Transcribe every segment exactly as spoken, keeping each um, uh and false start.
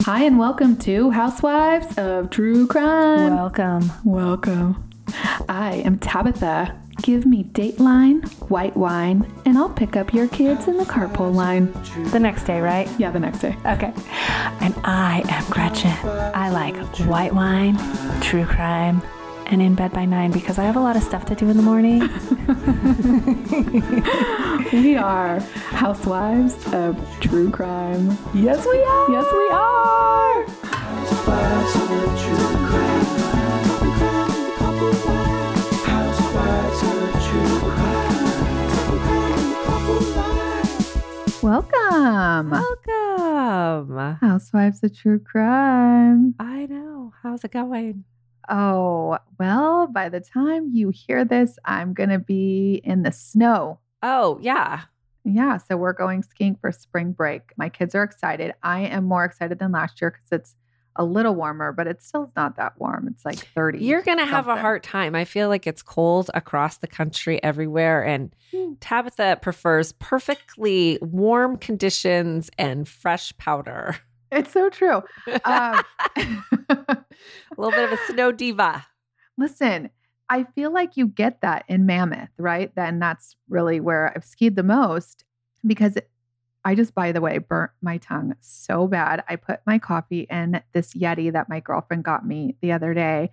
Hi, and welcome to Housewives of True Crime. Welcome. Welcome. I am Tabitha. Give me Dateline, white wine, and I'll pick up your kids in the carpool line. The next day, right? Yeah, the next day. Okay. And I am Gretchen. I like white wine, true crime, and in bed by nine because I have a lot of stuff to do in the morning. We are Housewives of True Crime. Yes, we are. Yes, we are. Housewives of True Crime. Housewives of True Crime. Welcome. Welcome. Housewives of True Crime. I know. How's it going? Oh, well, by the time you hear this, I'm going to be in the snow. Oh, yeah. Yeah, so we're going skiing for spring break. My kids are excited. I am more excited than last year because it's a little warmer, but it's still not that warm. It's like thirty. You're going to have a something. hard time. I feel like it's cold across the country everywhere. And Hmm. Tabitha prefers perfectly warm conditions and fresh powder. It's so true. Um, A little bit of a snow diva. listen, I feel like you get that in Mammoth, right? Then that's really where I've skied the most because I just, by the way, burnt my tongue so bad. I put my coffee in this Yeti that my girlfriend got me the other day.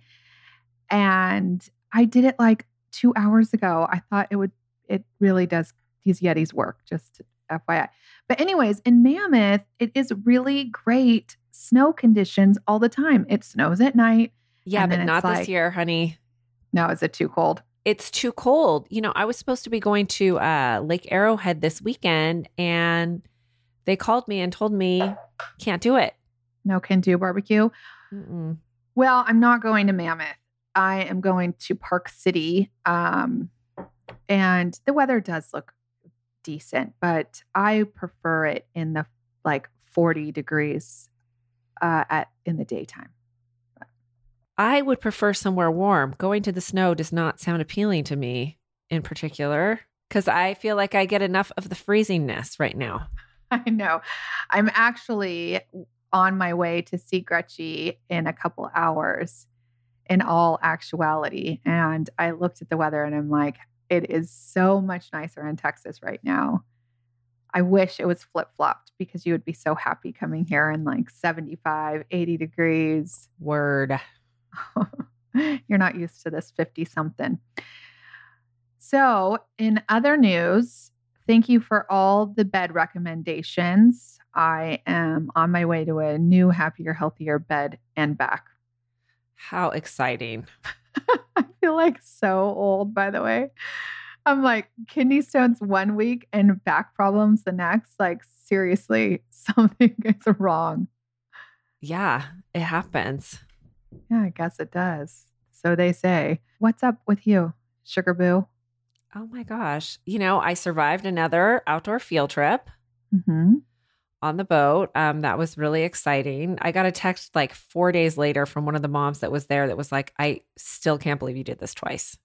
And I did it like two hours ago. I thought it would, it really does, these Yetis work, just F Y I. But anyways, in Mammoth, it is really great snow conditions all the time. It snows at night. Yeah, And but then not it's this like- year, honey. No, is it too cold? It's too cold. You know, I was supposed to be going to uh, Lake Arrowhead this weekend, and they called me and told me, can't do it. No can do barbecue. Mm-mm. Well, I'm not going to Mammoth. I am going to Park City. Um, and the weather does look decent, but I prefer it in the like forty degrees uh, at in the daytime. I would prefer somewhere warm. Going to the snow does not sound appealing to me in particular because I feel like I get enough of the freezingness right now. I know. I'm actually on my way to see Gretchen in a couple hours in all actuality. And I looked at the weather and I'm like, it is so much nicer in Texas right now. I wish it was flip-flopped because you would be so happy coming here in like seventy-five, eighty degrees. Word. You're not used to this fifty something. So, in other news, thank you for all the bed recommendations. I am on my way to a new, happier, healthier bed and back. How exciting. I feel like so old, by the way. I'm like kidney stones one week and back problems the next. Like, seriously, something is wrong. Yeah, it happens. Yeah, I guess it does. So they say. What's up with you, Sugar Boo? Oh my gosh. You know, I survived another outdoor field trip Mm-hmm. on the boat. Um, that was really exciting. I got a text like four days later from one of the moms that was there that was like, I still can't believe you did this twice.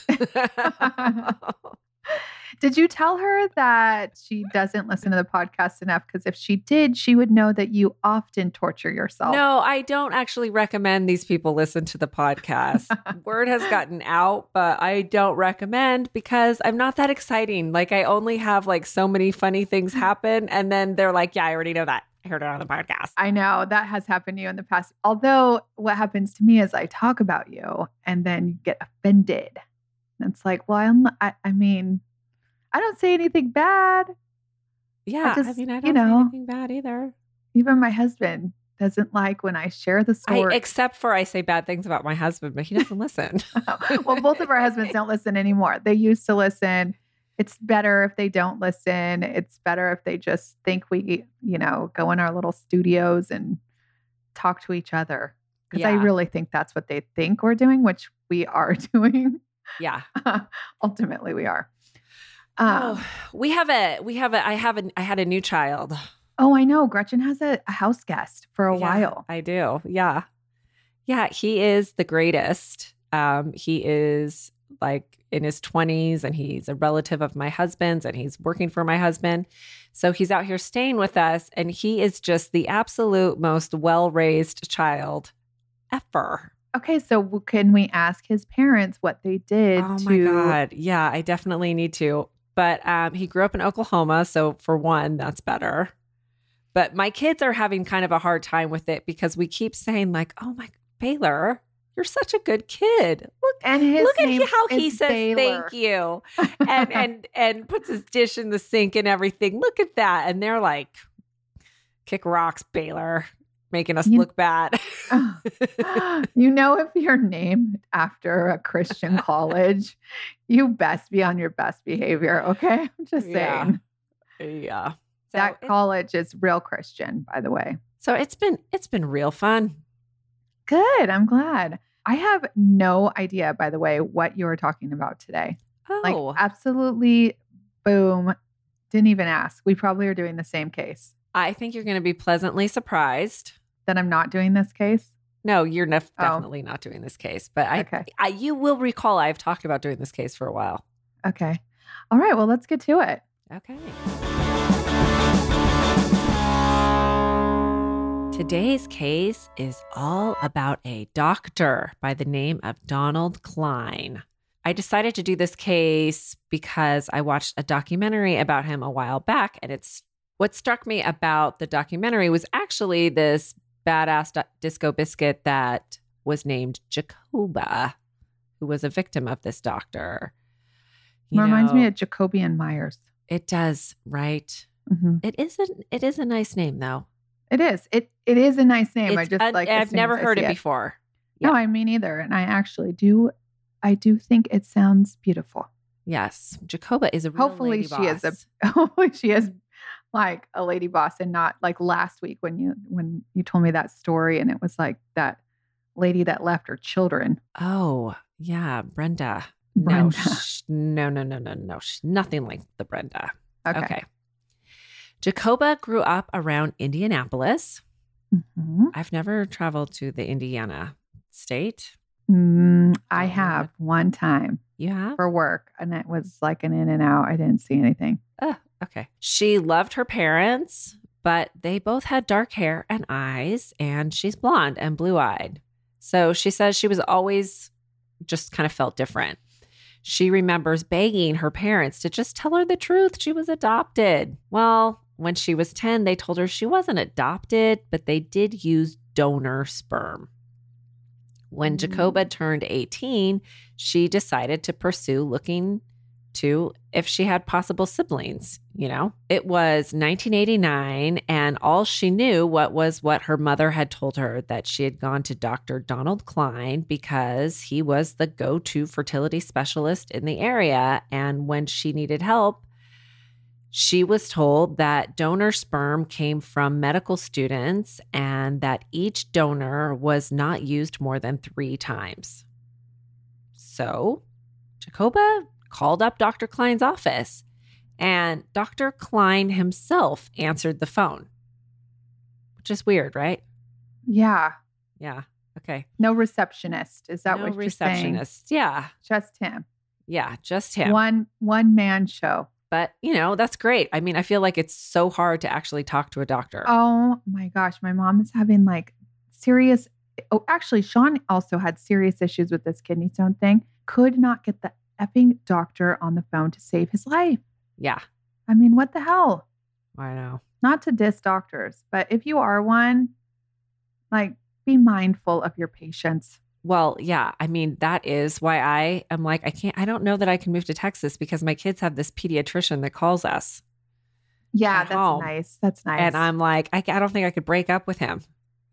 Did you tell her that she doesn't listen to the podcast enough? Because if she did, she would know that you often torture yourself. No, I don't actually recommend these people listen to the podcast. Word has gotten out, but I don't recommend because I'm not that exciting. Like I only have like so many funny things happen. And then they're like, yeah, I already know that. I heard it on the podcast. I know that has happened to you in the past. Although what happens to me is I talk about you and then you get offended. And it's like, well, I'm, I, I mean, I don't say anything bad. Yeah. I, just, mean, I you don't know, say anything bad either. Even my husband doesn't like when I share the I, story. except for I say bad things about my husband, but he doesn't listen. Well, both of our husbands don't listen anymore. They used to listen. It's better if they don't listen. It's better if they just think we, you know, go in our little studios and talk to each other. Because I Yeah. really think that's what they think we're doing, which we are doing. Yeah. Ultimately, we are. Um, Oh, we have a, we have a, I have a, I had a new child. oh, I know. Gretchen has a, a house guest for a Yeah, while. I do. Yeah. Yeah. He is the greatest. Um, he is like in his twenties and he's a relative of my husband's and he's working for my husband. So he's out here staying with us, and he is just the absolute most well-raised child ever. Okay, so w- can we ask his parents what they did Oh to my God. Yeah, I definitely need to. But um, he grew up in Oklahoma. So for one, that's better. But my kids are having kind of a hard time with it because we keep saying like, oh my, Baylor, you're such a good kid. Look, and his look at name he- how he is says Baylor. thank you and, and, and puts his dish in the sink and everything. Look at that. And they're like, kick rocks, Baylor, making us You- look bad. You know, if you're named after a Christian college, you best be on your best behavior. Okay. I'm just Yeah. saying Yeah. So that it- college is real Christian, by the way. So it's been it's been real fun. Good. I'm glad. I have no idea, by the way, what you were talking about today. Oh, Like, absolutely, boom. Didn't even ask. We probably are doing the same case. I think you're going to be pleasantly surprised. That I'm not doing this case. No, you're nef- Oh. definitely not doing this case, but I, Okay. I you will recall I've talked about doing this case for a while. Okay. All right. Well, let's get to it. Okay. Today's case is all about a doctor by the name of Donald Klein. I decided to do this case because I watched a documentary about him a while back, and it's what struck me about the documentary was actually this badass di- disco biscuit that was named Jacoba, who was a victim of this doctor. You Reminds me know, of Jacobian Myers. it does, right? hmm It is a it is a nice name though. It is. It it is a nice name. I It's just un- like. as I've soon never as I heard see it before. No, Yeah. I mean either. And I actually do. I do think it sounds beautiful. Yes, Jacoba is a real Hopefully lady she is a- boss. Hopefully she is like a lady boss and not like last week when you when you told me that story and it was like that lady that left her children. Oh yeah, Brenda. Brenda. No, sh- no, no, no, no, no. She's nothing like the Brenda. Okay. Okay. Jacoba grew up around Indianapolis. Mhm. I've never traveled to the Indiana state. Mm, I Oh, have one time You have? for work and it was like an in and out. I didn't see anything. Oh, okay. She loved her parents, but they both had dark hair and eyes, and she's blonde and blue eyed. So she says she was always just kind of felt different. She remembers begging her parents to just tell her the truth. She was adopted. Well, when she was ten, they told her she wasn't adopted, but they did use donor sperm. When Mm. Jacoba turned eighteen, she decided to pursue looking to if she had possible siblings, you know. It was nineteen eighty-nine and all she knew what was what her mother had told her, that she had gone to Doctor Donald Klein because he was the go-to fertility specialist in the area, and when she needed help, she was told that donor sperm came from medical students and that each donor was not used more than three times. So Jacoba called up Doctor Klein's office, and Doctor Klein himself answered the phone, which is weird, right? Yeah. Yeah. Okay. No receptionist. Is that no what you're saying? receptionist. Yeah. Just him. Yeah. Just him. One one man show. But, you know, that's great. I mean, I feel like it's so hard to actually talk to a doctor. Oh my gosh, my mom is having like serious. Oh, actually, Sean also had serious issues with this kidney stone thing. Could not get the effing doctor on the phone to save his life. Yeah. I mean, what the hell? I know. Not to diss doctors, but if you are one, like be mindful of your patients. Well, yeah. I mean, that is why I am like, I can't, I don't know that I can move to Texas because my kids have this pediatrician that calls us. Yeah, At that's home. nice. That's nice. And I'm like, I, I don't think I could break up with him.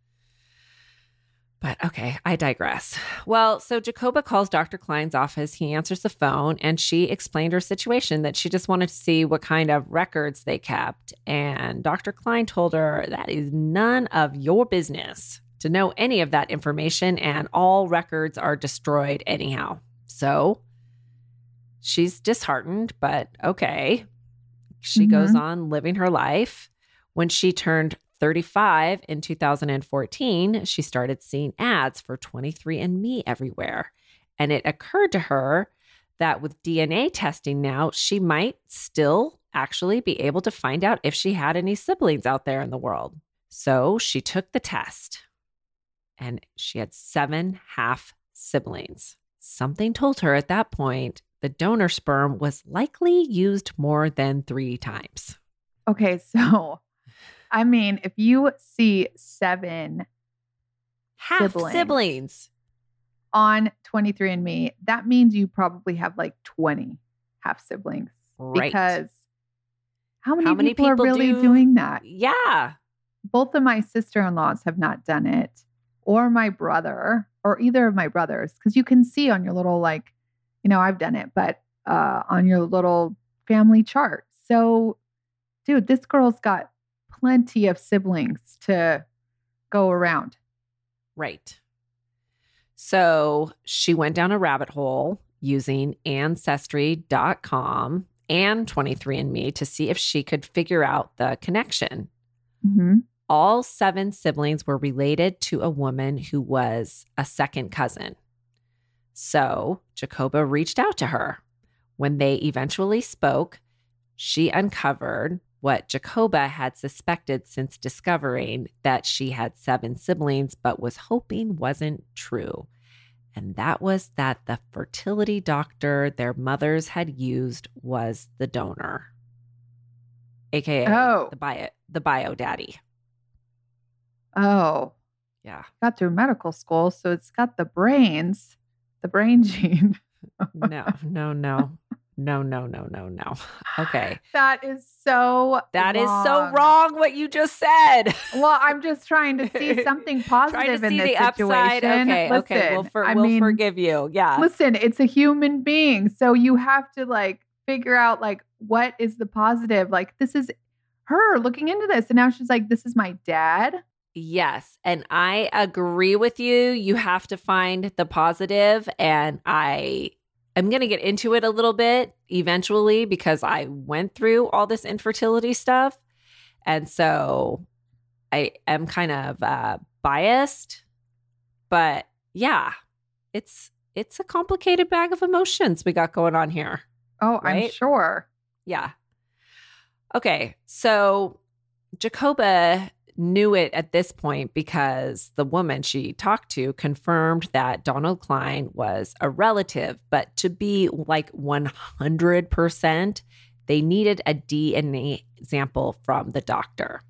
But okay, I digress. Well, so Jacoba calls Doctor Klein's office. He answers the phone and she explained her situation, that she just wanted to see what kind of records they kept. And Doctor Klein told her that is none of your business to know any of that information, and all records are destroyed anyhow. So she's disheartened, but okay. She Mhm. goes on living her life. When she turned thirty-five in two thousand fourteen, she started seeing ads for twenty-three and me everywhere. And it occurred to her that with D N A testing now, she might still actually be able to find out if she had any siblings out there in the world. So she took the test and she had seven half siblings. Something told her at that point the donor sperm was likely used more than three times. Okay, so I mean, if you see seven Half siblings, siblings. on twenty-three and me, that means you probably have like twenty half siblings. Right. Because how many, How many people, people are really do- doing that? Yeah. Both of my sister-in-laws have not done it, or my brother, or either of my brothers, because you can see on your little, like, you know, I've done it, but uh, on your little family chart. So, dude, this girl's got plenty of siblings to go around. Right. So she went down a rabbit hole using ancestry dot com and twenty-three and me to see if she could figure out the connection. Mm-hmm. All seven siblings were related to a woman who was a second cousin. So Jacoba reached out to her. When they eventually spoke, she uncovered what Jacoba had suspected since discovering that she had seven siblings, but was hoping wasn't true. And that was that the fertility doctor their mothers had used was the donor, A K A Oh. the bio, the bio daddy. Oh, Yeah. got through medical school, so it's got the brains, the brain gene. No, no, no, no, no, no, no, no. Okay. That is so That is so wrong what you just said. Well, I'm just trying to see something Trying positive to in see this the upside. situation. Okay, Listen, okay. We'll, for, I we'll mean, forgive you. Yeah. listen, it's a human being, so you have to like figure out like what is the positive. Like this is her looking into this, and now she's like, "This is my dad." Yes. And I agree with you. You have to find the positive, and I am going to get into it a little bit eventually because I went through all this infertility stuff. And so I am kind of uh, biased, but yeah, it's it's a complicated bag of emotions we got going on here. Oh, I'm Right? sure. Yeah. Okay. So Jacoba knew it at this point because the woman she talked to confirmed that Donald Klein was a relative, but to be like one hundred percent, they needed a D N A sample from the doctor.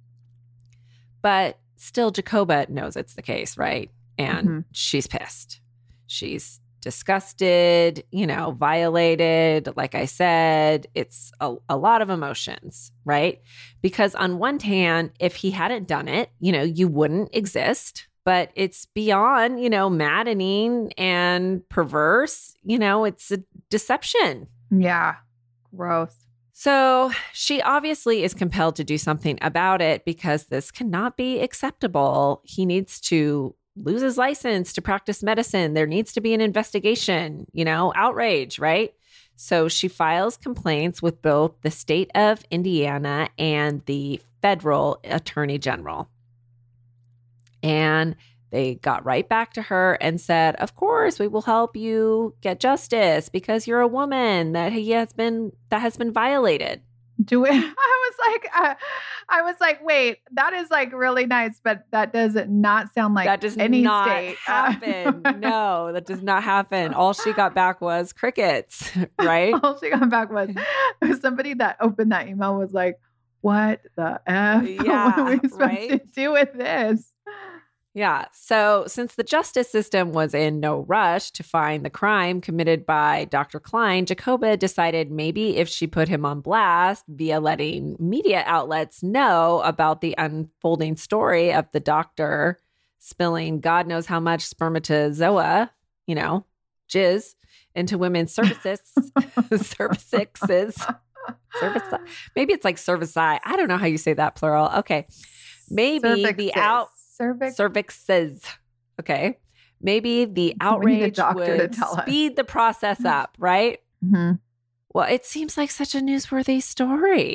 But still, Jacoba knows it's the case, right? And Mhm. she's pissed. She's disgusted, you know, violated. Like I said, it's a, a lot of emotions, right? Because on one hand, if he hadn't done it, you know, you wouldn't exist. But it's beyond, you know, maddening and perverse. You know, it's a deception. Yeah. Gross. So she obviously is compelled to do something about it because this cannot be acceptable. He needs to lose his license to practice medicine. There needs to be an investigation, you know, outrage, right? So she files complaints with both the state of Indiana and the federal attorney general. And they got right back to her and said, of course, we will help you get justice because you're a woman that he has been that has been violated. Do it. I was like, uh, I was like, wait, that is like really nice, but that does not sound like that does any not state. Uh, happen. No, that does not happen. All she got back was crickets, right? All she got back was, was somebody that opened that email was like, what the F? Yeah, what are we supposed right? to do with this? Yeah. So since the justice system was in no rush to find the crime committed by Doctor Klein, Jacoba decided maybe if she put him on blast via letting media outlets know about the unfolding story of the doctor spilling God knows how much spermatozoa, you know, jizz into women's cervixes, cervixes, cervixi. Maybe it's like cervici. I don't know how you say that plural. Okay. Maybe the Cervixes. out Cervix. cervixes. Okay. Maybe the We need a outrage doctor to would tell us. speed the process up, right? Mhm. Well, it seems like such a newsworthy story.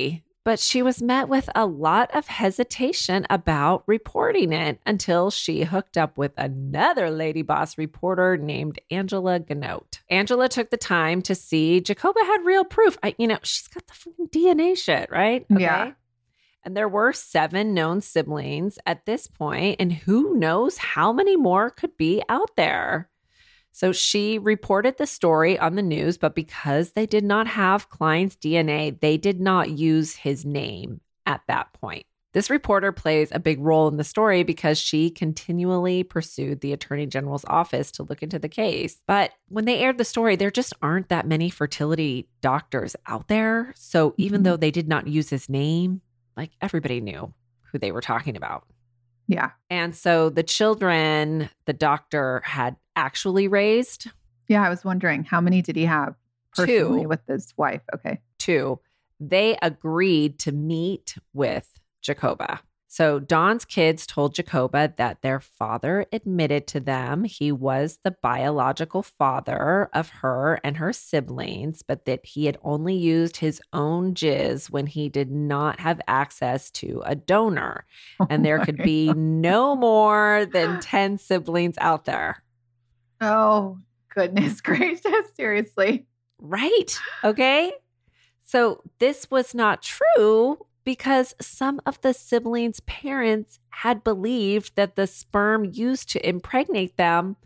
but she was met with a lot of hesitation about reporting it until she hooked up with another Lady Boss reporter named Angela Ganote. Angela took the time to see Jacoba had real proof. I, you know, she's got the fucking D N A shit, right? Yeah. And there were seven known siblings at this point, and who knows how many more could be out there. So she reported the story on the news, but because they did not have Klein's D N A, they did not use his name at that point. This reporter plays a big role in the story because she continually pursued the Attorney General's office to look into the case. But when they aired the story, there just aren't that many fertility doctors out there. So even Mhm. though they did not use his name, like everybody knew who they were talking about. Yeah. And so the children the doctor had actually raised, Yeah. I was wondering, how many did he have personally Two. with his wife? Okay. too, they agreed to meet with Jacoba. So Dawn's kids told Jacoba that their father admitted to them he was the biological father of her and her siblings, but that he had only used his own jizz when he did not have access to a donor. And there could be no more than ten siblings out there. Oh, goodness gracious. Seriously. Right. Okay. So this was not true because some of the siblings' parents had believed that the sperm used to impregnate them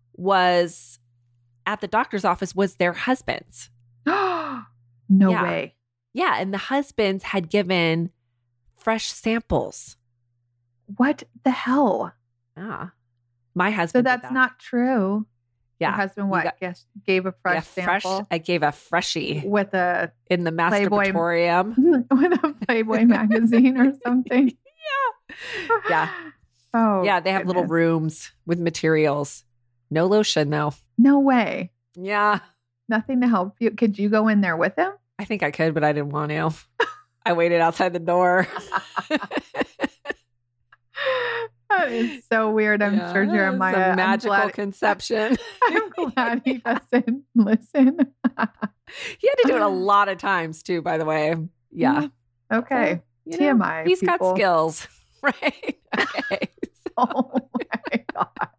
was at the doctor's office was their husband's. No Yeah. way. Yeah. And the husbands had given fresh samples. What the hell? Ah. My So husband. did that's that. not true. Yeah. Your husband, You what? got- guess, gave a fresh yeah, fresh. sample I gave a freshie with a in the Playboy- masturbatorium. with a Playboy magazine or something. Yeah. Oh, Yeah. They have little goodness. rooms with materials. No lotion though. No way. Yeah. Nothing to help you. Could you go in there with him? I think I could, but I didn't want to. I waited outside the door. That is so weird. I'm Yeah, sure it's Jeremiah. a I'm magical glad- conception. I'm glad he doesn't listen. He had to do it a lot of times too, by the way. Yeah. Okay. You know, T M I. He's people. got skills, right? Okay. Oh my God.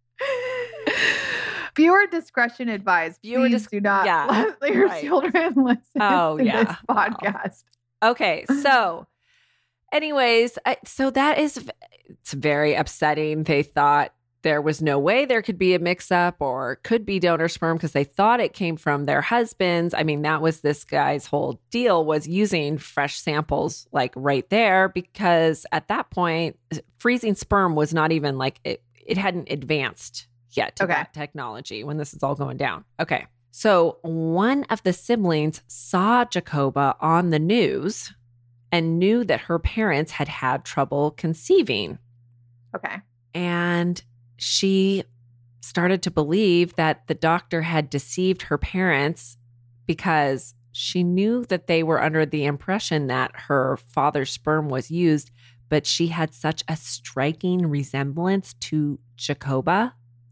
Viewer discretion advised. Viewer Please dis- do not yeah, let your right. children listen Oh, to yeah. this podcast. Okay. So, anyways, I, so that is, it's very upsetting. They thought there was no way there could be a mix up or could be donor sperm because they thought it came from their husbands. I mean, that was this guy's whole deal, was using fresh samples like right there, because at that point, freezing sperm was not even like it, it hadn't advanced yet to Okay. that technology when this is all going down. Okay. So one of the siblings saw Jacoba on the news and knew that her parents had had trouble conceiving. Okay. And she started to believe that the doctor had deceived her parents because she knew that they were under the impression that her father's sperm was used, but she had such a striking resemblance to Jacoba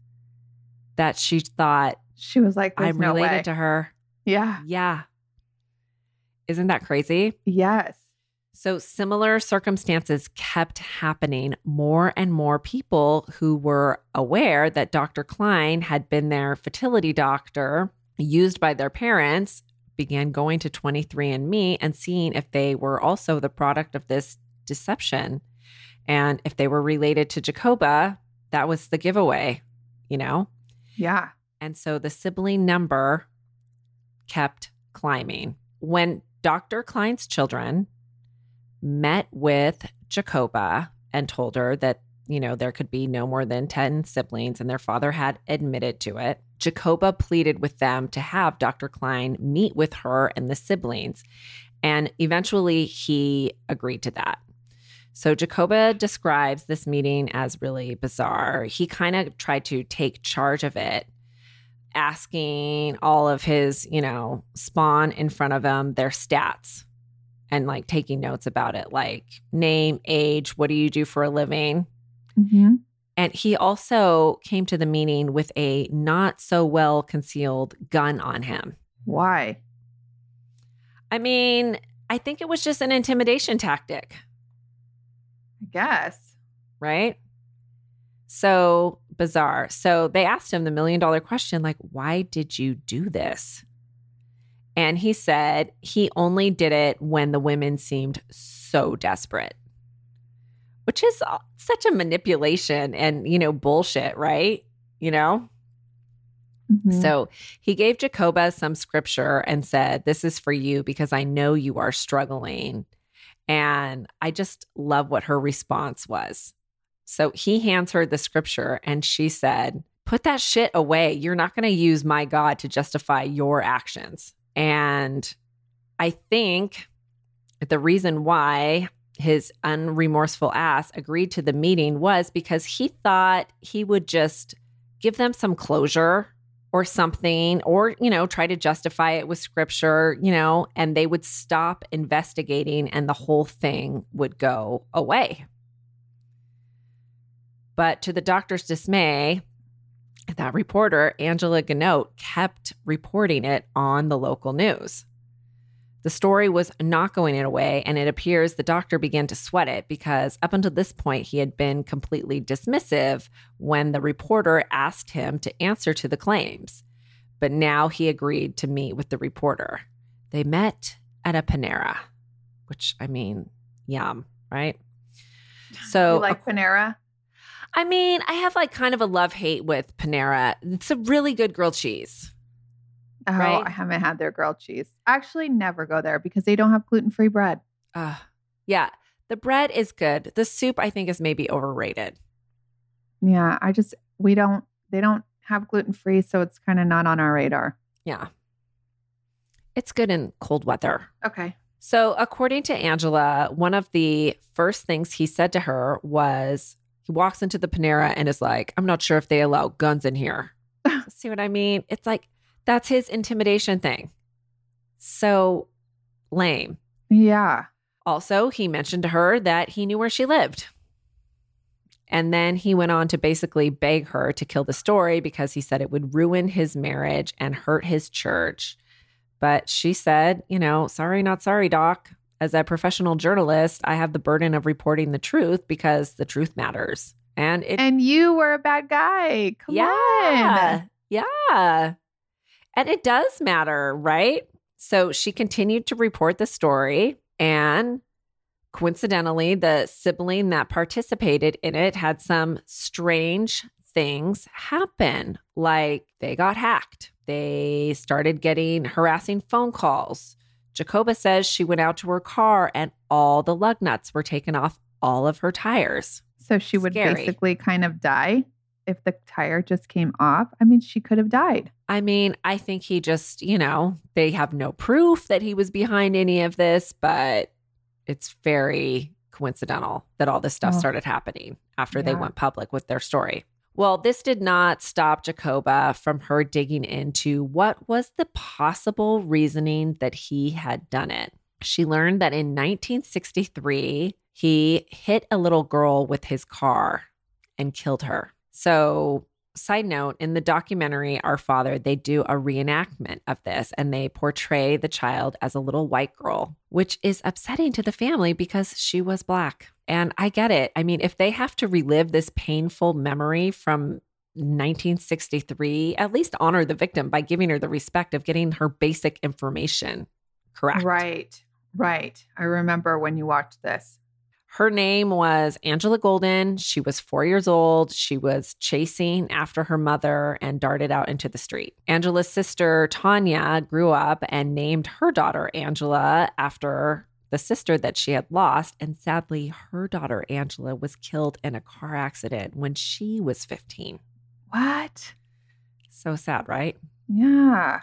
that she thought, She was like, There's I'm no related way. to her. Yeah. Yeah. Isn't that crazy? Yes. So similar circumstances kept happening. More and more people who were aware that Doctor Klein had been their fertility doctor used by their parents began going to twenty-three and me and seeing if they were also the product of this deception. And if they were related to Jacoba, that was the giveaway, you know? Yeah. And so the sibling number kept climbing. When Doctor Klein's children met with Jacoba and told her that, you know, there could be no more than ten siblings and their father had admitted to it, Jacoba pleaded with them to have Doctor Klein meet with her and the siblings. And eventually he agreed to that. So Jacoba describes this meeting as really bizarre. He kind of tried to take charge of it, asking all of his, you know, spawn in front of him their stats and like taking notes about it, like name, age, what do you do for a living? Mm-hmm. And he also came to the meeting with a not so well concealed gun on him. Why? I mean, I think it was just an intimidation tactic, I guess. right? So bizarre. So they asked him the million dollar question, like, why did you do this? And he said he only did it when the women seemed so desperate, which is such a manipulation and, you know, bullshit, right? You know? Mhm. So he gave Jacoba some scripture and said, this is for you because I know you are struggling. And I just love what her response was. So he hands her the scripture and she said, put that shit away. You're not going to use my God to justify your actions. And I think the reason why his unremorseful ass agreed to the meeting was because he thought he would just give them some closure or something, or, you know, try to justify it with scripture, you know, and they would stop investigating and the whole thing would go away. But to the doctor's dismay, that reporter, Angela Ganote, kept reporting it on the local news. The story was not going away, and it appears the doctor began to sweat it because up until this point, he had been completely dismissive when the reporter asked him to answer to the claims. But now he agreed to meet with the reporter. They met at a Panera, which, I mean, yum, right? So, You like Panera? I mean, I have like kind of a love-hate with Panera. It's a really good grilled cheese. Oh, Right? I haven't had their grilled cheese. Actually, never go there because they don't have gluten-free bread. Uh, yeah, the bread is good. The soup, I think, is maybe overrated. Yeah, I just, we don't, they don't have gluten-free, so it's kind of not on our radar. Yeah. It's good in cold weather. Okay. So, according to Angela, one of the first things he said to her was he walks into the Panera and is like, I'm not sure if they allow guns in here. See what I mean? It's like, that's his intimidation thing. So lame. Yeah. Also, he mentioned to her that he knew where she lived. And then he went on to basically beg her to kill the story because he said it would ruin his marriage and hurt his church. But she said, you know, sorry, not sorry, doc. As a professional journalist, I have the burden of reporting the truth because the truth matters. And it And you were a bad guy. Come yeah. on. Yeah. And it does matter, right? So she continued to report the story, and coincidentally, the sibling that participated in it had some strange things happen. Like they got hacked. They started getting harassing phone calls. Jacoba says she went out to her car and all the lug nuts were taken off all of her tires. So she would Scary. basically kind of die if the tire just came off. I mean, she could have died. I mean, I think he just, you know, they have no proof that he was behind any of this, but it's very coincidental that all this stuff Oh. started happening after they Yeah. went public with their story. Well, this did not stop Jacoba from her digging into what was the possible reasoning that he had done it. She learned that in nineteen sixty-three, he hit a little girl with his car and killed her. So, side note, in the documentary Our Father, they do a reenactment of this and they portray the child as a little white girl, which is upsetting to the family because she was Black. And I get it. I mean, if they have to relive this painful memory from nineteen sixty-three, at least honor the victim by giving her the respect of getting her basic information correct. Right. Right. I remember when you watched this. Her name was Angela Golden. She was four years old. She was chasing after her mother and darted out into the street. Angela's sister, Tanya, grew up and named her daughter Angela after the sister that she had lost. And sadly, her daughter, Angela, was killed in a car accident when she was fifteen. What? So sad, right? Yeah.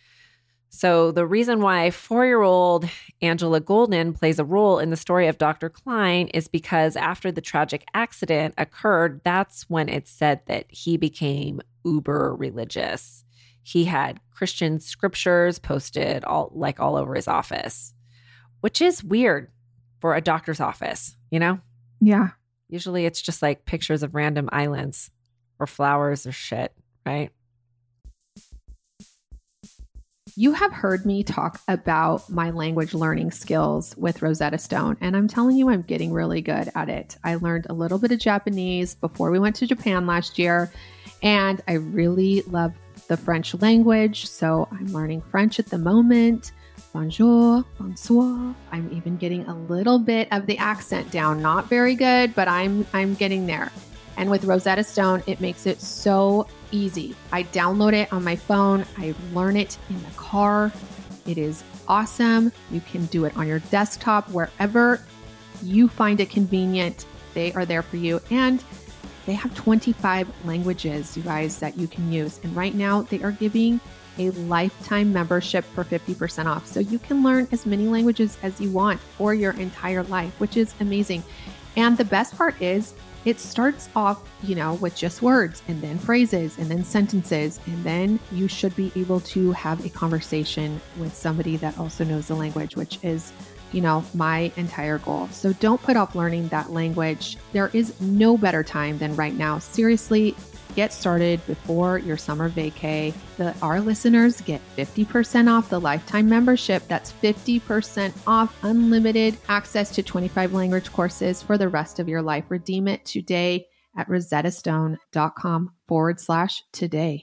So the reason why four-year-old Angela Golden plays a role in the story of Doctor Klein is because after the tragic accident occurred, that's when it's said that he became uber religious. He had Christian scriptures posted all like all over his office, which is weird for a doctor's office, you know? Yeah. Usually it's just like pictures of random islands or flowers or shit, right? You have heard me talk about my language learning skills with Rosetta Stone, and I'm telling you, I'm getting really good at it. I learned a little bit of Japanese before we went to Japan last year, and I really love the French language, so I'm learning French at the moment. Bonjour, bonsoir. I'm even getting a little bit of the accent down. Not very good, but I'm I'm getting there. And with Rosetta Stone, it makes it so easy. I download it on my phone. I learn it in the car. It is awesome. You can do it on your desktop, wherever you find it convenient. They are there for you. And they have twenty-five languages, you guys, that you can use. And right now they are giving a lifetime membership for fifty percent off. So you can learn as many languages as you want for your entire life, which is amazing. And the best part is it starts off, you know, with just words and then phrases and then sentences. And then you should be able to have a conversation with somebody that also knows the language, which is, you know, my entire goal. So don't put off learning that language. There is no better time than right now. Seriously, get started before your summer vacay. The, our listeners get fifty percent off the lifetime membership. That's fifty percent off unlimited access to twenty-five language courses for the rest of your life. Redeem it today at rosettastone.com forward slash today.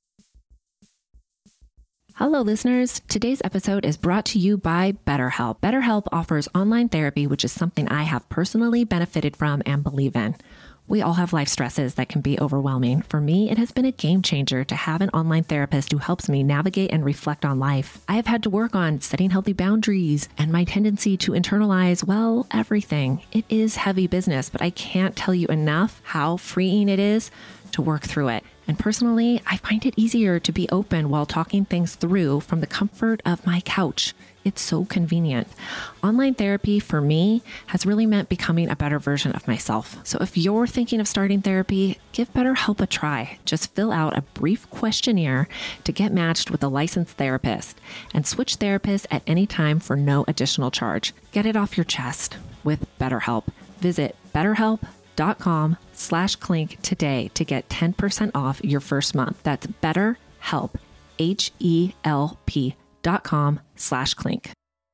Hello, listeners. Today's episode is brought to you by BetterHelp. BetterHelp offers online therapy, which is something I have personally benefited from and believe in. We all have life stresses that can be overwhelming. For me, it has been a game changer to have an online therapist who helps me navigate and reflect on life. I have had to work on setting healthy boundaries and my tendency to internalize, well, everything. It is heavy business, but I can't tell you enough how freeing it is to work through it. And personally, I find it easier to be open while talking things through from the comfort of my couch. It's so convenient. Online therapy for me has really meant becoming a better version of myself. So if you're thinking of starting therapy, give BetterHelp a try. Just fill out a brief questionnaire to get matched with a licensed therapist and switch therapists at any time for no additional charge. Get it off your chest with BetterHelp. Visit BetterHelp.com slash clink today to get ten percent off your first month. That's BetterHelp, H E L P dot com slash clink.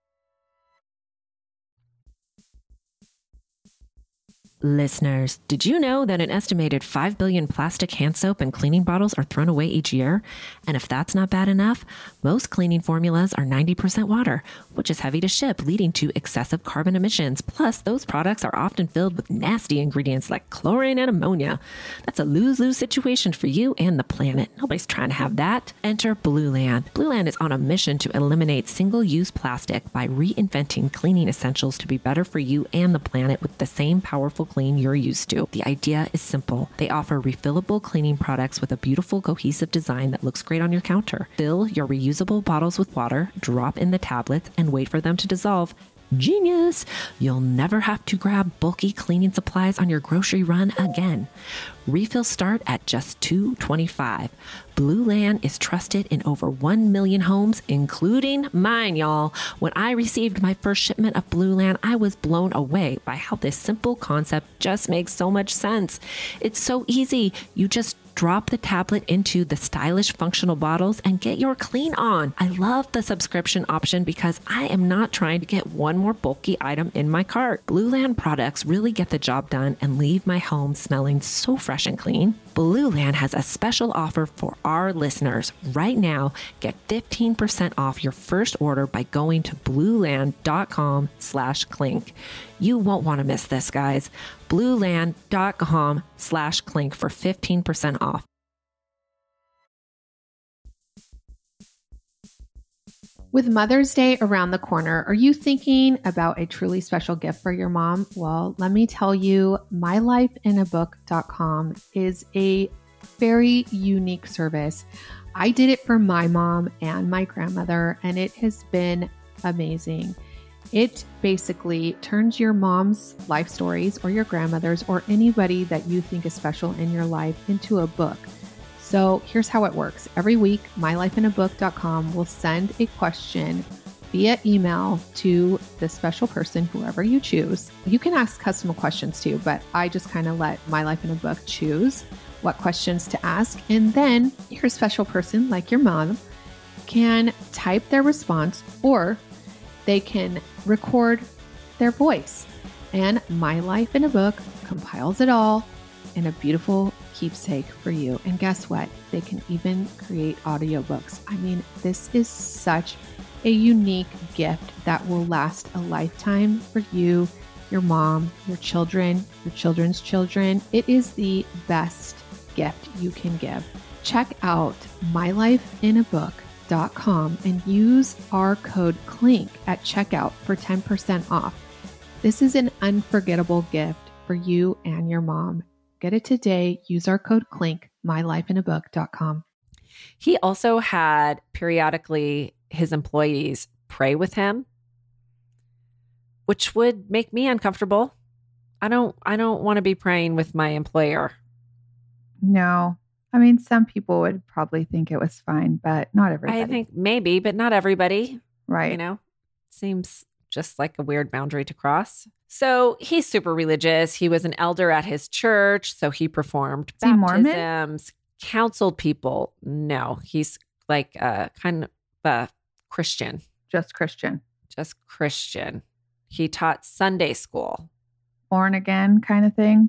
Listeners, did you know that an estimated five billion plastic hand soap and cleaning bottles are thrown away each year? And if that's not bad enough, most cleaning formulas are ninety percent water, which is heavy to ship, leading to excessive carbon emissions. Plus, those products are often filled with nasty ingredients like chlorine and ammonia. That's a lose-lose situation for you and the planet. Nobody's trying to have that. Enter Blueland. Blueland is on a mission to eliminate single-use plastic by reinventing cleaning essentials to be better for you and the planet with the same powerful clean you're used to. The idea is simple. They offer refillable cleaning products with a beautiful cohesive design that looks great on your counter. Fill your reusable bottles with water, drop in the tablets, and wait for them to dissolve. Genius! You'll never have to grab bulky cleaning supplies on your grocery run again. Refills start at just two dollars and twenty-five cents. Blueland is trusted in over one million homes, including mine, y'all. When I received my first shipment of Blueland, I was blown away by how this simple concept just makes so much sense. It's so easy. You just drop the tablet into the stylish functional bottles and get your clean on. I love the subscription option because I am not trying to get one more bulky item in my cart. Blueland products really get the job done and leave my home smelling so fresh and clean. Blueland has a special offer for our listeners. Right now, get fifteen percent off your first order by going to blueland.com slash clink. You won't want to miss this, guys. Blueland.com slash clink for fifteen percent off. With Mother's Day around the corner, are you thinking about a truly special gift for your mom? Well, let me tell you, my life in a book dot com is a very unique service. I did it for my mom and my grandmother, and it has been amazing. It basically turns your mom's life stories or your grandmother's or anybody that you think is special in your life into a book. So here's how it works. Every week, my life in a book dot com will send a question via email to the special person, whoever you choose. You can ask custom questions too, but I just kind of let My Life in a Book choose what questions to ask. And then your special person, like your mom, can type their response or they can record their voice. And My Life in a Book compiles it all in a beautiful keepsake for you. And guess what? They can even create audiobooks. I mean, this is such a unique gift that will last a lifetime for you, your mom, your children, your children's children. It is the best gift you can give. Check out my life in a book dot com and use our code CLINK at checkout for ten percent off. This is an unforgettable gift for you and your mom. Get it today. Use our code CLINK, my life in a book dot com. He also had periodically his employees pray with him, which would make me uncomfortable. I don't I don't want to be praying with my employer. No. I mean, some people would probably think it was fine, but not everybody. I think maybe, but not everybody. Right. You know, seems just like a weird boundary to cross. So he's super religious. He was an elder at his church. So he performed Is he Mormon? baptisms, counseled people. No, he's like a kind of a Christian, Just Christian. just Christian. He taught Sunday school. Born again kind of thing.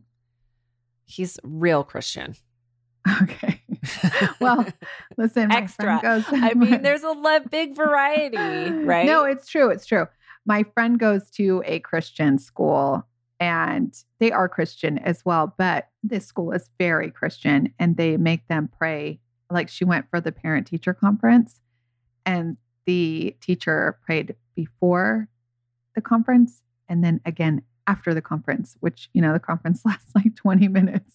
He's real Christian. Okay. Well, listen, my Extra. friend goes. I mean, there's a le- big variety, right? No, it's true. It's true. My friend goes to a Christian school and they are Christian as well, but this school is very Christian and they make them pray. Like she went for the parent teacher conference and the teacher prayed before the conference and then again after the conference, which, you know, the conference lasts like twenty minutes.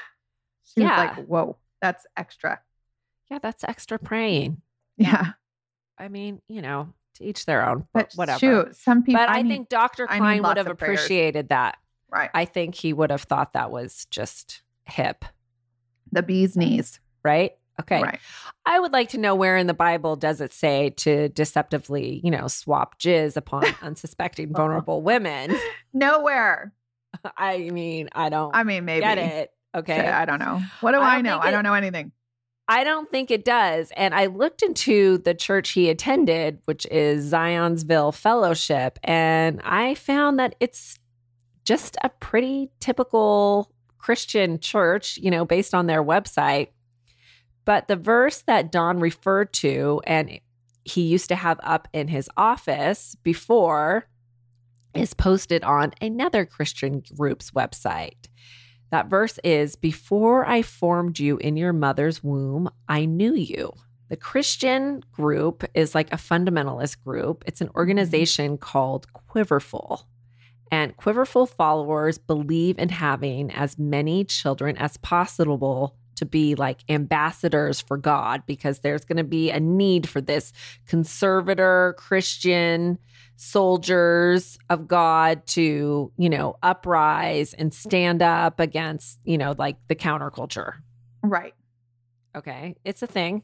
She Yeah. was like, whoa, that's extra. Yeah, that's extra praying. Yeah. I mean, you know, to each their own, but But whatever. shoot, some people, But I, need- think Doctor I need Klein lots would have of prayers. appreciated that. right. I think he would have thought that was just hip, The bee's knees. right? Okay. Right. I would like to know where in the Bible does it say to deceptively, you know, swap jizz upon unsuspecting vulnerable women. Nowhere. I mean, I don't I mean, maybe. get it. Okay. Shit, I don't know. What do I I, don't know? think I it- don't know anything. I don't think it does. And I looked into the church he attended, which is Zionsville Fellowship, and I found that it's just a pretty typical Christian church, you know, based on their website. But the verse that Don referred to and he used to have up in his office before is posted on another Christian group's website. That verse is, "Before I formed you in your mother's womb, I knew you." The Christian group is like a fundamentalist group. It's an organization called Quiverful. And Quiverful followers believe in having as many children as possible to be like ambassadors for God, because there's going to be a need for this conservator Christian soldiers of God to, you know, uprise and stand up against, you know, like the counterculture. Right. Okay. It's a thing.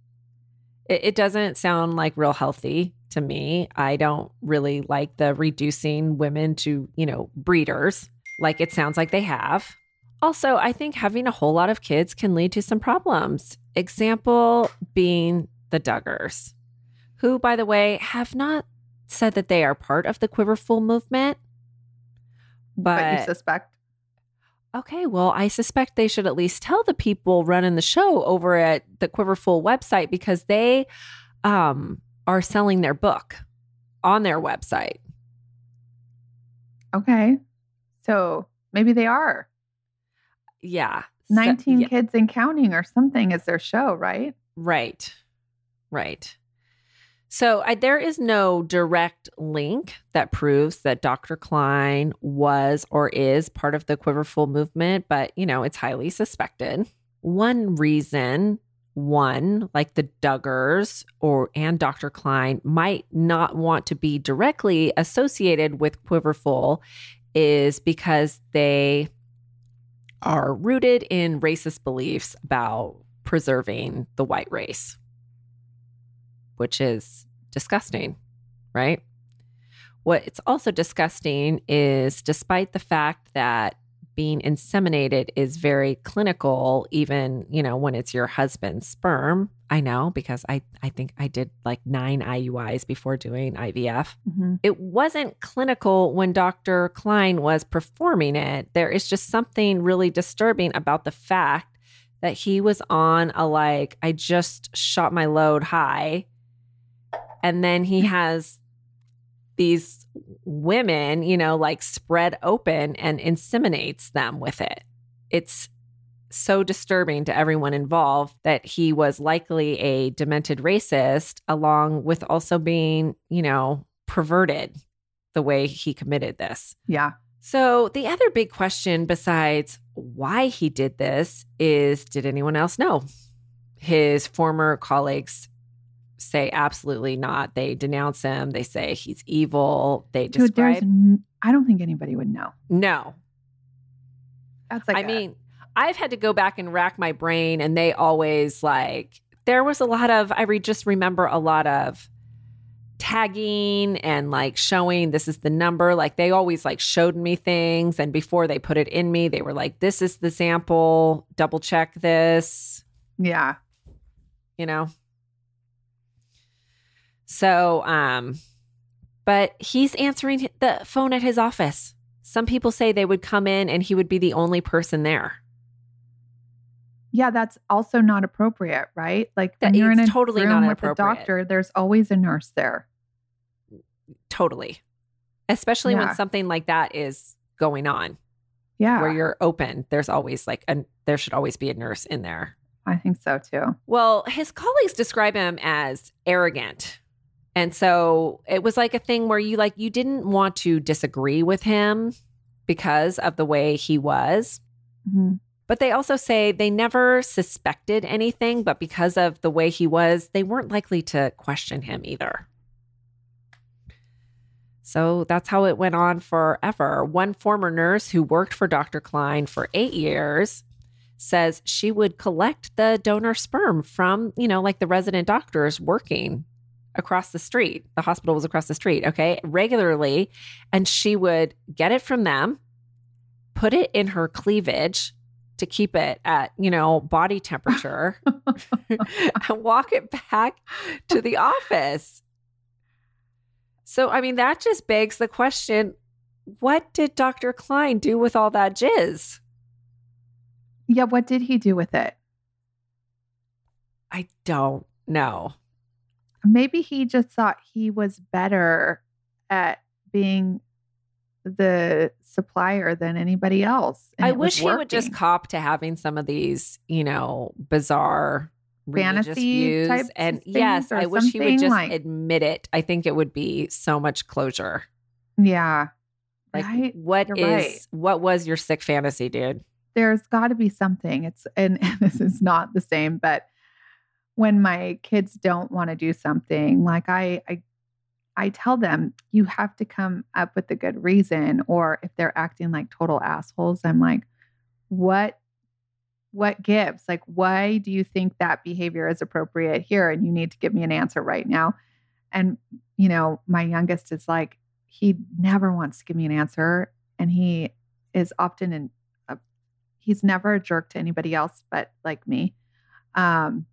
It, it doesn't sound like real healthy to me. I don't really like the reducing women to, you know, breeders like it sounds like they have. Also, I think having a whole lot of kids can lead to some problems. Example being the Duggars, who, by the way, have not said that they are part of the Quiverful movement. But, But, you suspect. okay, well, I suspect they should at least tell the people running the show over at the Quiverful website, because they um, are selling their book on their website. Okay. So maybe they are. Yeah. So- nineteen yeah, kids and counting or something is their show, right? Right. Right. So I, there is no direct link that proves that Doctor Klein was or is part of the Quiverful movement, but, you know, it's highly suspected. One reason, one, like the Duggars or and Doctor Klein might not want to be directly associated with Quiverful is because they are rooted in racist beliefs about preserving the white race, which is disgusting, right? What it's also disgusting is, despite the fact that being inseminated is very clinical, even, you know, when it's your husband's sperm, I know because I, I think I did like nine I U Is before doing I V F. Mhm. It wasn't clinical when Doctor Klein was performing it. There is just something really disturbing about the fact that he was on a like, I just shot my load high. And then he has these women, you know, like spread open and inseminates them with it. It's so disturbing to everyone involved that he was likely a demented racist, along with also being, you know, perverted the way he committed this. Yeah. So the other big question besides why he did this is, did anyone else know? His former colleagues say absolutely not. They denounce him. They say he's evil. They Dude, there's, describe... n- I don't think anybody would know. No. That's like I a- mean, I've had to go back and rack my brain, and they always like, there was a lot of, I re- just remember a lot of tagging and like showing this is the number. Like they always like showed me things. And before they put it in me, they were like, this is the sample, double check this, yeah. you know? So, um, but he's answering the phone at his office. Some people say they would come in and he would be the only person there. Yeah, that's also not appropriate, right? Like when That- you're in a it's totally room not with a inappropriate. doctor, there's always a nurse there. Totally. Especially Yeah. when something like that is going on Yeah, where you're open. There's always like, a, there should always be a nurse in there. I think so too. Well, his colleagues describe him as arrogant. And so it was like a thing where you like, you didn't want to disagree with him because of the way he was. Mhm. But they also say they never suspected anything, but because of the way he was, they weren't likely to question him either. So that's how it went on forever. One former nurse who worked for Doctor Klein for eight years says she would collect the donor sperm from, you know, like the resident doctors working across the street. The hospital was across the street, okay, regularly. And she would get it from them, put it in her cleavage to keep it at, you know, body temperature and walk it back to the office. So, I mean, that just begs the question, what did Doctor Klein do with all that jizz? Yeah, what did he do with it? I don't know. Maybe he just thought he was better at being the supplier than anybody else. and I it was wish he would just working. cop to having some of these, you know, bizarre religious Fantasy views. type And things yes, or I wish he would something just like- admit it. I think it would be so much closure. Yeah. Like, Right? what You're is right. what was your sick fantasy, dude? There's got to be something. It's and, and this is not the same, but when my kids don't want to do something, like I, I, I tell them you have to come up with a good reason, or if they're acting like total assholes, I'm like, what, what gives? Like, why do you think that behavior is appropriate here? And you need to give me an answer right now. And you know, my youngest is like, he never wants to give me an answer, and he is often in. A, he's never a jerk to anybody else but like me. Um.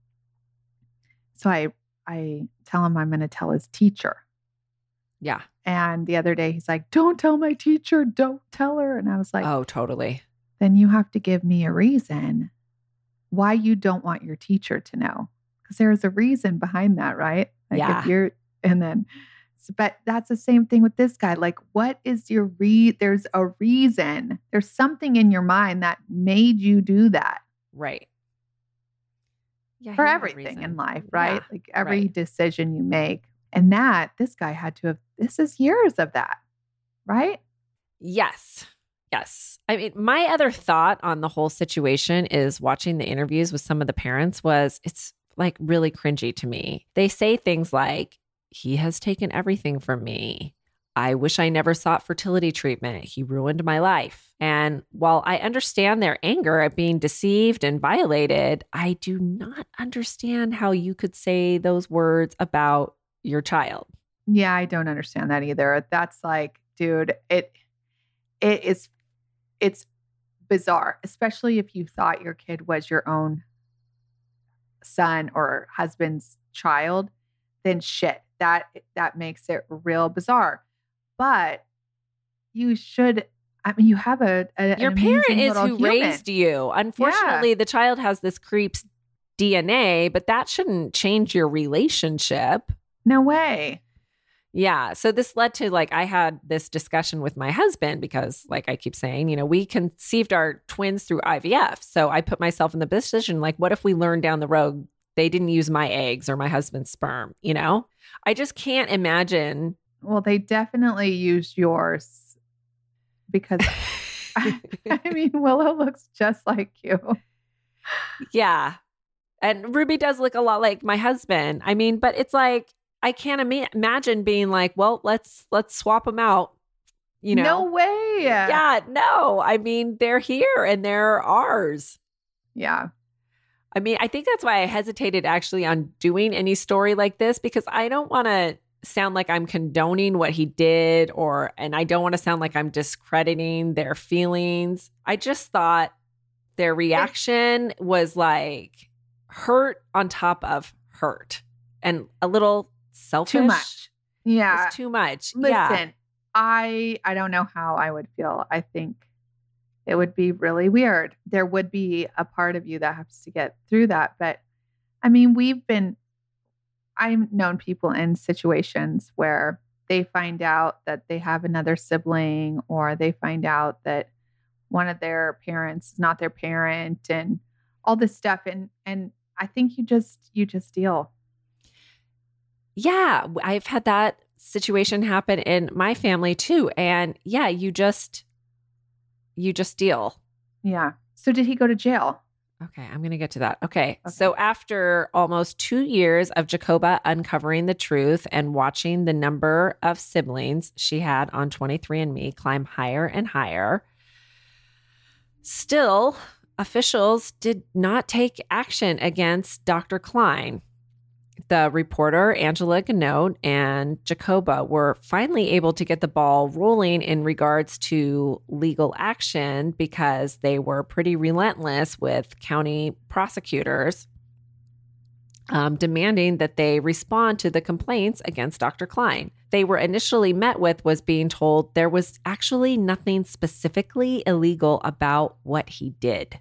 So I I tell him I'm going to tell his teacher. Yeah. And the other day he's like, "Don't tell my teacher. Don't tell her." And I was like, Oh, totally. "Then you have to give me a reason why you don't want your teacher to know, because there's a reason behind that, right? Like Yeah. if you're and then." So, but that's the same thing with this guy. Like, what is your re? There's a reason. There's something in your mind that made you do that. Right. Yeah, For he had a everything in reason. life, right? Yeah, Like every right. decision you make. And that, this guy had to have, this is years of that, right? Yes. Yes. I mean, my other thought on the whole situation is watching the interviews with some of the parents was it's like really cringy to me. They say things like, he has taken everything from me. I wish I never sought fertility treatment. He ruined my life. And while I understand their anger at being deceived and violated, I do not understand how you could say those words about your child. Yeah, I don't understand that either. That's like, dude, it it is it's bizarre, especially if you thought your kid was your own son or husband's child, then shit, that that makes it real bizarre. But you should, I mean, you have a, a Your an parent amazing is little who human. raised you. Unfortunately, the child has this creep's D N A, but that shouldn't change your relationship. No way. Yeah. So this led to like, I had this discussion with my husband because, like I keep saying, you know, we conceived our twins through I V F. So I put myself in the position like, what if we learned down the road they didn't use my eggs or my husband's sperm? You know, I just can't imagine. Well, they definitely used yours because I, I mean, Willow looks just like you. Yeah. And Ruby does look a lot like my husband. I mean, but it's like, I can't ima- imagine being like, well, let's let's swap them out. You know? No way. Yeah, no. I mean, they're here and they're ours. Yeah. I mean, I think that's why I hesitated actually on doing any story like this, because I don't want to sound like I'm condoning what he did, or and I don't want to sound like I'm discrediting their feelings. I just thought their reaction was like hurt on top of hurt and a little selfish. Too much. Yeah. It's too much. Listen, Yeah. I I don't know how I would feel. I think it would be really weird. There would be a part of you that has to get through that. But I mean, we've been, I've known people in situations where they find out that they have another sibling, or they find out that one of their parents is not their parent, and all this stuff. And and I think you just you just deal. Yeah, I've had that situation happen in my family too. And yeah, you just, you just deal. Yeah. So did he go to jail? Okay, I'm going to get to that. Okay. Okay. So after almost two years of Jacoba uncovering the truth and watching the number of siblings she had on twenty-three and me climb higher and higher, still, officials did not take action against Doctor Klein. The reporter, Angela Ganot, and Jacoba were finally able to get the ball rolling in regards to legal action because they were pretty relentless with county prosecutors um, demanding that they respond to the complaints against Doctor Klein. They were initially met with was being told there was actually nothing specifically illegal about what he did.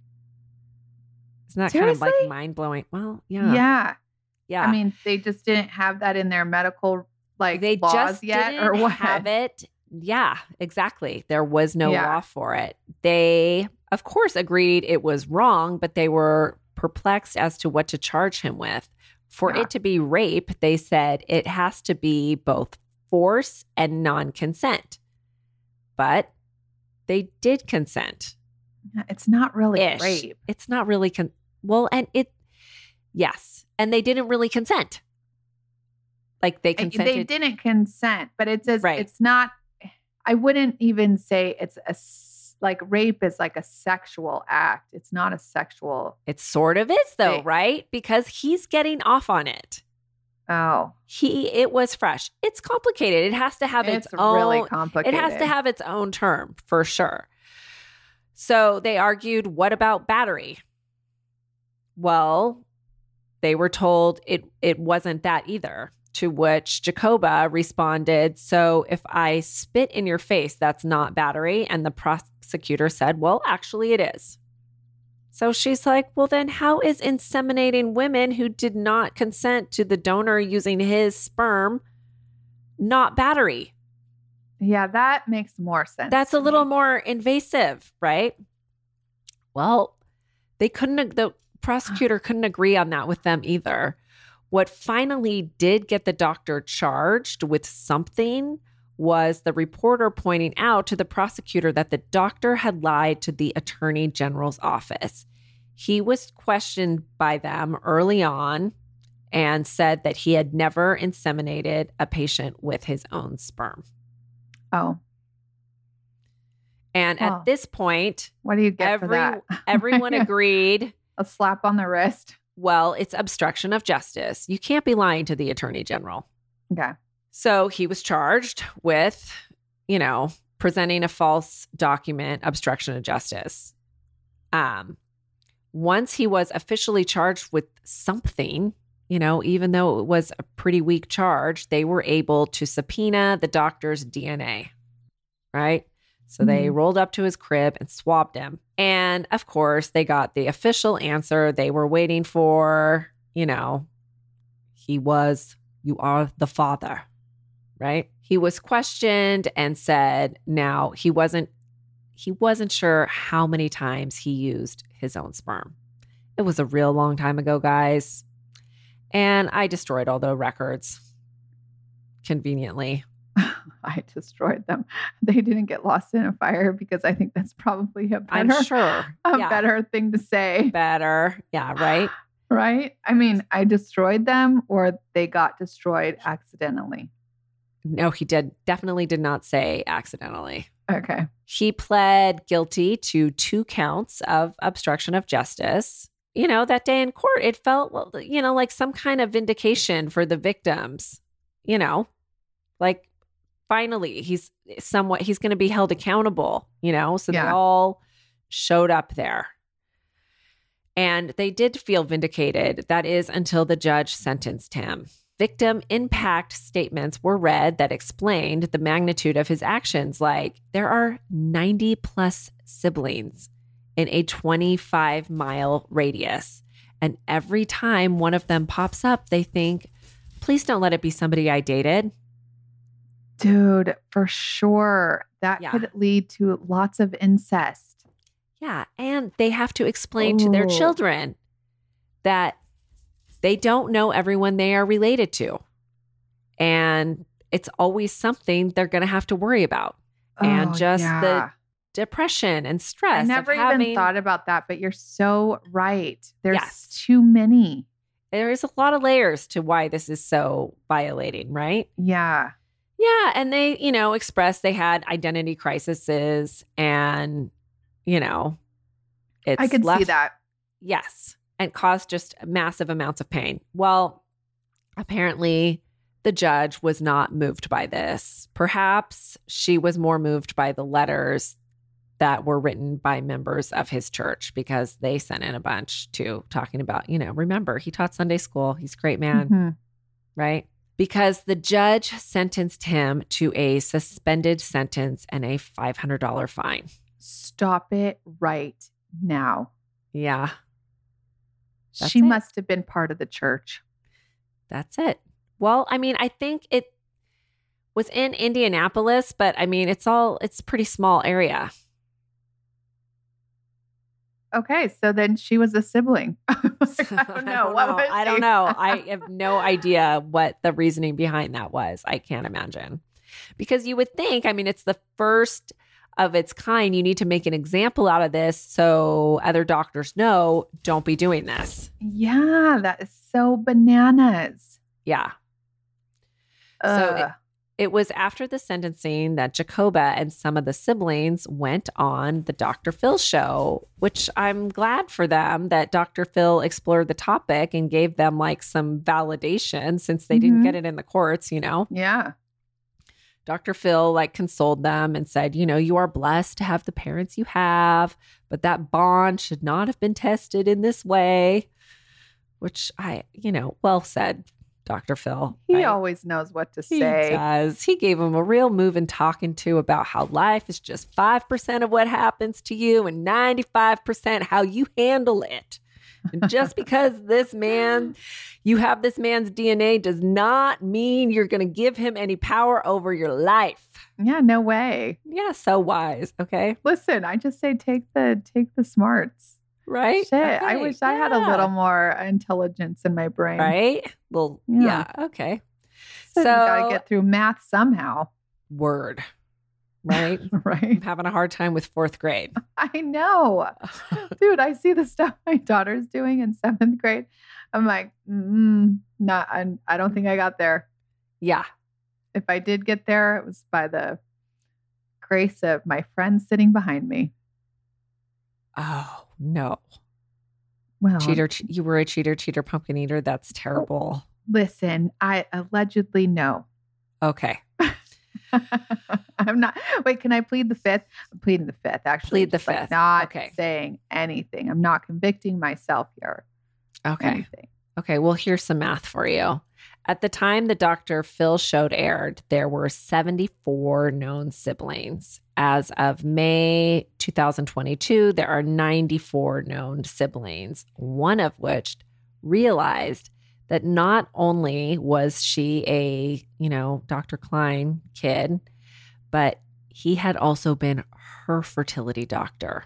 Isn't that kind of like Seriously? mind-blowing? Well, yeah. Yeah. Yeah. I mean, they just didn't have that in their medical like they laws just yet, didn't or what? have it. Yeah, exactly. There was no Yeah. law for it. They, of course, agreed it was wrong, but they were perplexed as to what to charge him with. For Yeah. it to be rape, they said it has to be both force and non-consent. But they did consent. It's not really Ish. rape. It's not really con- well, and it yes. And they didn't really consent. Like they They consented. didn't consent, but it says Right. it's not. I wouldn't even say it's a s- like rape is like a sexual act. It's not a sexual. It sort of is though, They- right? Because he's getting off on it. Oh, He it was fresh. It's complicated. It has to have its, it's own really it complicated. has to have its own term for sure. So they argued, what about battery? Well, they were told it it wasn't that either. To which Jacoba responded, so if I spit in your face, that's not battery. And the prosecutor said, well, actually it is. So she's like, well, then how is inseminating women who did not consent to the donor using his sperm not battery? Yeah, that makes more sense. That's to a little me. more invasive, right? Well, they couldn't, the prosecutor couldn't agree on that with them either. What finally did get the doctor charged with something was the reporter pointing out to the prosecutor that the doctor had lied to the attorney general's office. He was questioned by them early on and said that he had never inseminated a patient with his own sperm. Oh, And Well, at this point, what do you get for every, that? everyone agreed, A slap on the wrist. well, it's obstruction of justice. You can't be lying to the attorney general. Okay. So he was charged with, you know, presenting a false document, obstruction of justice. Um, Once he was officially charged with something, you know, even though it was a pretty weak charge, they were able to subpoena the doctor's D N A, right? So they Mhm. rolled up to his crib and swabbed him. And of course, they got the official answer they were waiting for. You know, he was, you are the father, right? He was questioned and said, now he wasn't, he wasn't sure how many times he used his own sperm. It was a real long time ago, guys. And I destroyed all the records conveniently. I destroyed them. They didn't get lost in a fire because I think that's probably a I'm better, sure. a Yeah. better thing to say, Better. Yeah, right? right? I mean, I destroyed them or they got destroyed accidentally. No, he did definitely did not say accidentally. Okay. He pled guilty to two counts of obstruction of justice. You know, that day in court, it felt, well, you know, like some kind of vindication for the victims. You know, like finally he's somewhat, he's going to be held accountable, you know? So they Yeah. all showed up there. And they did feel vindicated. That is until the judge sentenced him. Victim impact statements were read that explained the magnitude of his actions. Like, there are ninety plus siblings in a twenty-five mile radius. And every time one of them pops up, they think, please don't let it be somebody I dated. Dude, for sure. That Yeah. could lead to lots of incest. Yeah. And they have to explain to their Oh. children that they don't know everyone they are related to. And it's always something they're going to have to worry about. And Oh, just yeah. the depression and stress. I of never having, even thought about that, but you're so right. There's Yes. too many. There is a lot of layers to why this is so violating, right? Yeah. Yeah. And they, you know, expressed they had identity crises and, you know, it's I can see left- that. Yes. And caused just massive amounts of pain. Well, apparently the judge was not moved by this. Perhaps she was more moved by the letters that were written by members of his church, because they sent in a bunch too, talking about, you know, remember, he taught Sunday school. He's a great man, Mhm. right? Because the judge sentenced him to a suspended sentence and a five hundred dollars fine. Stop it right now. Yeah, That's She it. must have been part of the church. that's it. Well, I mean, I think it was in Indianapolis, but I mean, it's all, it's a pretty small area. Okay, so then she was a sibling. I don't know. What was I she? don't know. I have no idea what the reasoning behind that was. I can't imagine. Because you would think, I mean, it's the first of its kind. You need to make an example out of this so other doctors know, don't be doing this. Yeah, that is so bananas. Yeah. So Ugh. It was after the sentencing that Jacoba and some of the siblings went on the Doctor Phil show, which I'm glad for them that Doctor Phil explored the topic and gave them like some validation, since they didn't Mhm. get it in the courts, you know. Yeah. Doctor Phil like consoled them and said, you know, you are blessed to have the parents you have, but that bond should not have been tested in this way, which I, you know, well said, Doctor Phil. He right? always knows what to He say. does. He gave him a real move and talking to about how life is just five percent of what happens to you and ninety-five percent how you handle it. And just because this man, you have this man's D N A does not mean you're going to give him any power over your life. Yeah, no way. Yeah, so wise. Okay. Listen, I just say take the take the smarts. Right? Shit, I Okay, wish I had a yeah. little more intelligence in my brain. Right? Well, Yeah. yeah. Okay. So, you gotta So- get through math somehow, Word. Right? right? I'm having a hard time with fourth grade. I know. Dude, I see the stuff my daughter's doing in seventh grade. I'm like, mm, not. I, I don't think I got there. Yeah. If I did get there, it was by the grace of my friend sitting behind me. Oh, no. Well, Cheater, che- you were a cheater, cheater, pumpkin eater. That's terrible. listen, I allegedly know. Okay. I'm not. Wait, can I plead the fifth? I'm pleading the fifth, actually. Plead the Just, like, fifth. not Okay. saying anything. I'm not convicting myself here. Okay. Anything. Okay, well, here's some math for you. At the time the Doctor Phil showed aired, there were seventy-four known siblings. As of May two thousand twenty-two, there are ninety-four known siblings, one of which realized that not only was she a, you know, Doctor Klein kid, but he had also been her fertility doctor.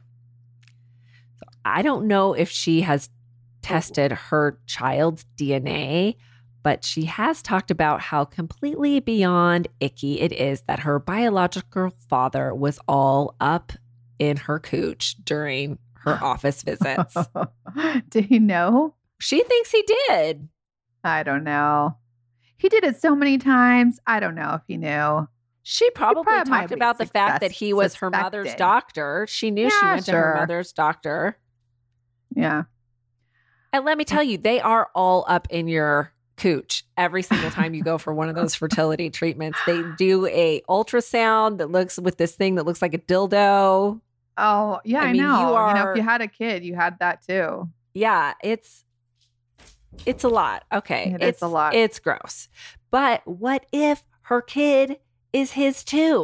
So I don't know if she has tested her child's D N A, but she has talked about how completely beyond icky it is that her biological father was all up in her cooch during her office visits. Did he know? She thinks he did. I don't know. He did it so many times. I don't know if he knew. She probably, probably might talked be about the fact that success- he was her mother's suspected. doctor. She knew she Yeah, went to her sure. mother's doctor. Yeah. And let me tell you, they are all up in your cooch every single time you go for one of those fertility treatments. They do a ultrasound that looks with this thing that looks like a dildo. Oh, yeah, I I, mean, you know. You know, are- if you had a kid, you had that too. Yeah, it's it's a lot. Okay. It is it's a lot. It's gross. But what if her kid is his too?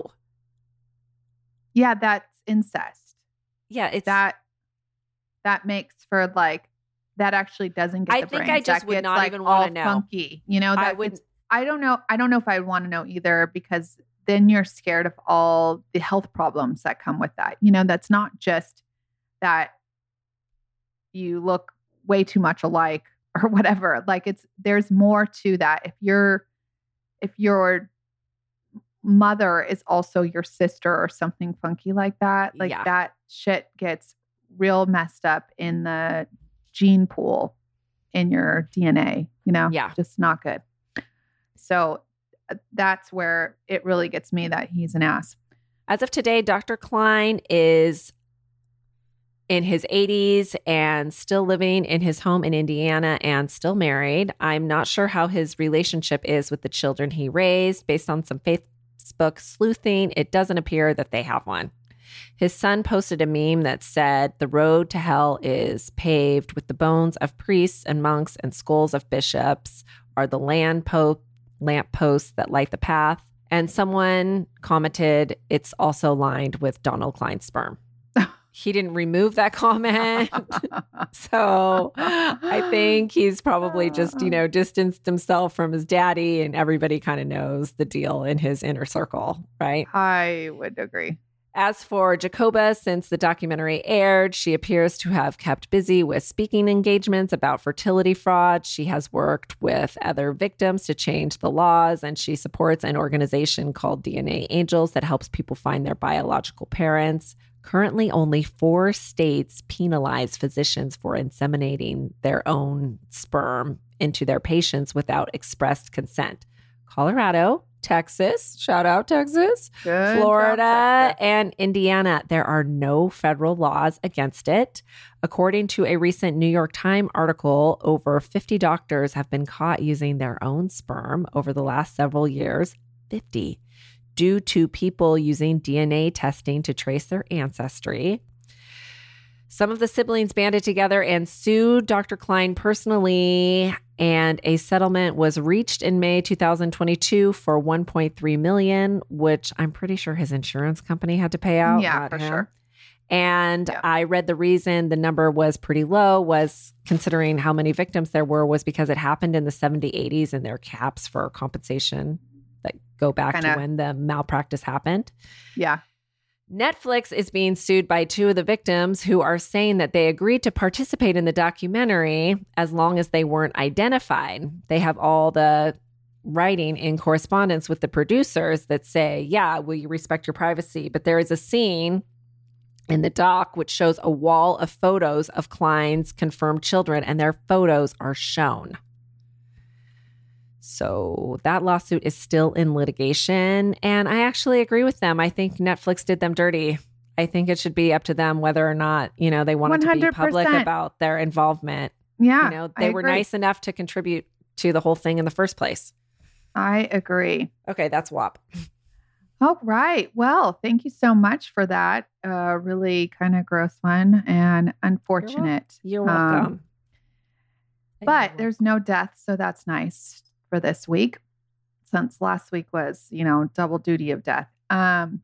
Yeah, that's incest. Yeah, it's That that makes for like that actually doesn't get I the think brains. I just That would gets, not like, even wanna all know. funky. You know, that I would gets- I don't know. I don't know if I would want to know either, because then you're scared of all the health problems that come with that. You know, that's not just that you look way too much alike or whatever. Like it's there's more to that. If you're if your mother is also your sister or something funky like that, like Yeah. that shit gets real messed up in the gene pool in your D N A, you know? Yeah. Just not good. So uh, that's where it really gets me that he's an ass. As of today, Doctor Klein is in his eighties and still living in his home in Indiana and still married. I'm not sure how his relationship is with the children he raised. Based on some Facebook sleuthing, it doesn't appear that they have one. His son posted a meme that said, "The road to hell is paved with the bones of priests and monks, and skulls of bishops are the land po- lamp posts that light the path." And someone commented, "It's also lined with Donald Klein's sperm." He didn't remove that comment. So I think he's probably just, you know, distanced himself from his daddy, and everybody kind of knows the deal in his inner circle, right? I would agree. As for Jacoba, since the documentary aired, she appears to have kept busy with speaking engagements about fertility fraud. She has worked with other victims to change the laws, and she supports an organization called D N A Angels that helps people find their biological parents. Currently, only four states penalize physicians for inseminating their own sperm into their patients without expressed consent. Colorado, Texas, shout out Texas, Good job, Florida, Texas. and Indiana. There are no federal laws against it. According to a recent New York Times article, over fifty doctors have been caught using their own sperm over the last several years. fifty. Due to people using D N A testing to trace their ancestry. Some of the siblings banded together and sued Doctor Klein personally, and a settlement was reached in May two thousand twenty-two for one point three million dollars, which I'm pretty sure his insurance company had to pay out. Yeah, not for him. sure. And Yeah. I read the reason the number was pretty low was, considering how many victims there were, was because it happened in the seventies, eighties, and there are caps for compensation that go back Kinda. to when the malpractice happened. Yeah. Netflix is being sued by two of the victims who are saying that they agreed to participate in the documentary as long as they weren't identified. They have all the writing in correspondence with the producers that say, yeah, will you respect your privacy? But there is a scene in the doc which shows a wall of photos of Klein's confirmed children, and their photos are shown. So that lawsuit is still in litigation, and I actually agree with them. I think Netflix did them dirty. I think it should be up to them whether or not, you know, they wanted to be public one hundred percent. about their involvement. Yeah. You know, I they were agree. nice enough to contribute to the whole thing in the first place. I agree. Okay, that's W A P. All right. Well, thank you so much for that. Uh, really kind of gross one and unfortunate. You're Um, welcome. but there's no death, so that's nice for this week. Since last week was, you know, double duty of death. Um,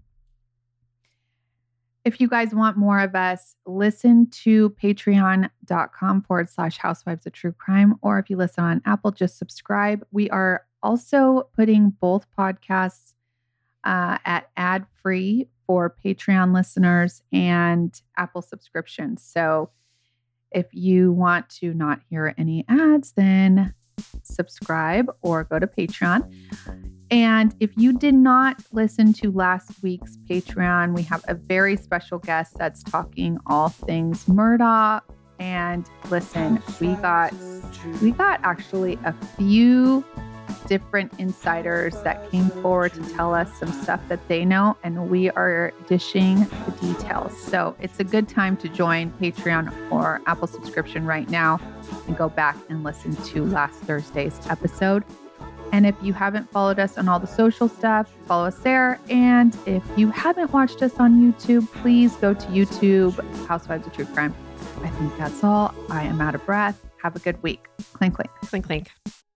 if you guys want more of us, listen to patreon.com forward slash housewives of true crime. Or if you listen on Apple, just subscribe. We are also putting both podcasts uh, at ad free for Patreon listeners and Apple subscriptions. So if you want to not hear any ads, then subscribe or go to Patreon. And if you did not listen to last week's Patreon, we have a very special guest that's talking all things Murdaugh. And listen, we got we got actually a few different insiders that came forward to tell us some stuff that they know, and we are dishing the details. So it's a good time to join Patreon or Apple subscription right now and go back and listen to last Thursday's episode. And if you haven't followed us on all the social stuff, follow us there. And if you haven't watched us on YouTube, please go to YouTube, Housewives of True Crime. I think that's all. I am out of breath. Have a good week. Clink, clink. Clink, clink.